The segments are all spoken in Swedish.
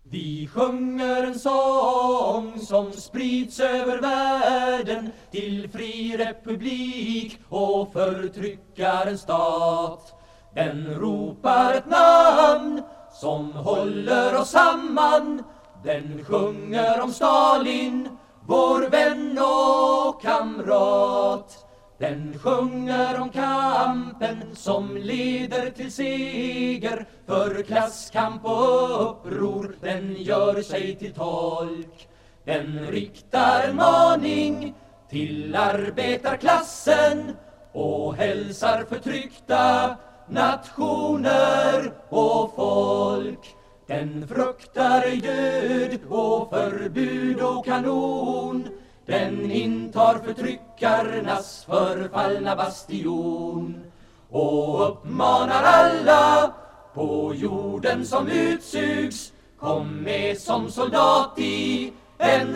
Vi sjunger en sång som sprids över världen till fri republik och förtryckarens stat. Den ropar ett namn som håller oss samman. Den sjunger om Stalin, vår vän och kamrat. Den sjunger om kampen som leder till seger. För klasskamp och uppror den gör sig till tolk. Den riktar en maning till arbetarklassen och hälsar förtryckta nationer och folk. Den fruktar ej död och förbud och kanon. Den intar förtryckarnas förfallna bastion och uppmanar alla på jorden som utsugs: kom med som soldat i en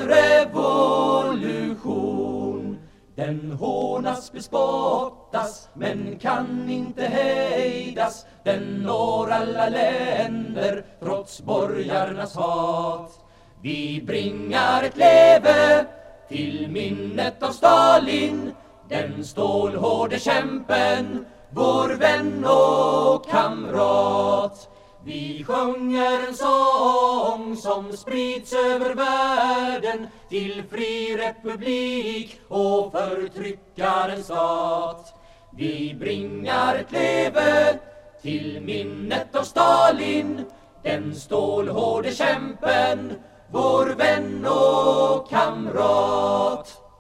revolution. Den hånas, bespottas, men kan inte hejdas. Den når alla länder trots borgarnas hat. Vi bringar ett leve till minnet av Stalin, den stålhårde kämpen, vår vän och kamrat. Vi sjunger en sång som sprids över världen till fri republik och förtryckarens stat. Vi bringar ett leve till minnet av Stalin, den stålhårde kämpen, vår vän och kamrat.